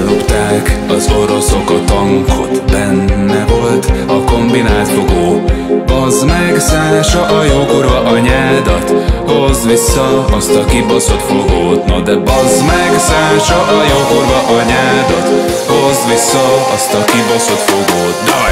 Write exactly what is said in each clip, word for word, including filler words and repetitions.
Ellopták az oroszok a tankot, benne volt a kombinált fogó. Bazd meg, Szása, a jó kurva anyádat, hozd vissza azt a kibaszott fogót. Na de bazd meg, Szása, a jó kurva anyádat, hozd vissza azt a kibaszott fogót. Daj!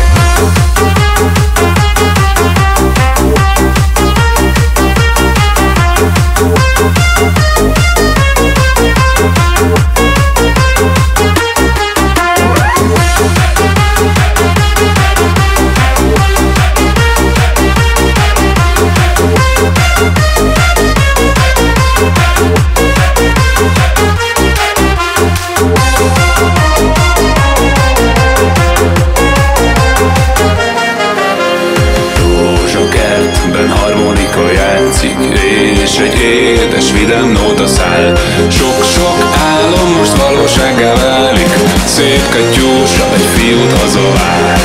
Harmonika játszik, és egy édes vidám nóta száll. Sok-sok álom most valósággá válik, szép Katyúsa egy fiút hazavár.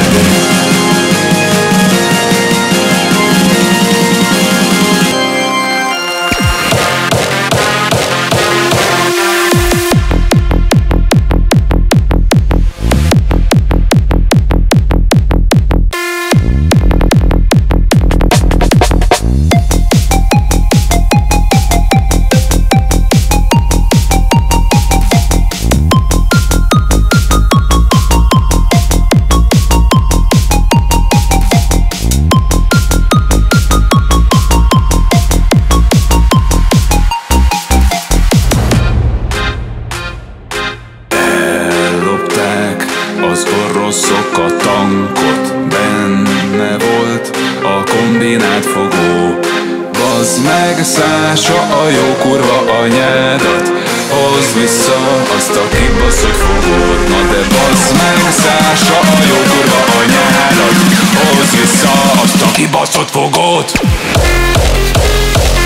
Az oroszok a tankot, benne volt a kombinált fogó. Bazd meg, Szása, a jó kurva anyádat, hozd vissza azt a kibaszott fogót. Na de bazd meg, Szása, a jó kurva anyádat, hozd vissza azt a kibaszott fogót.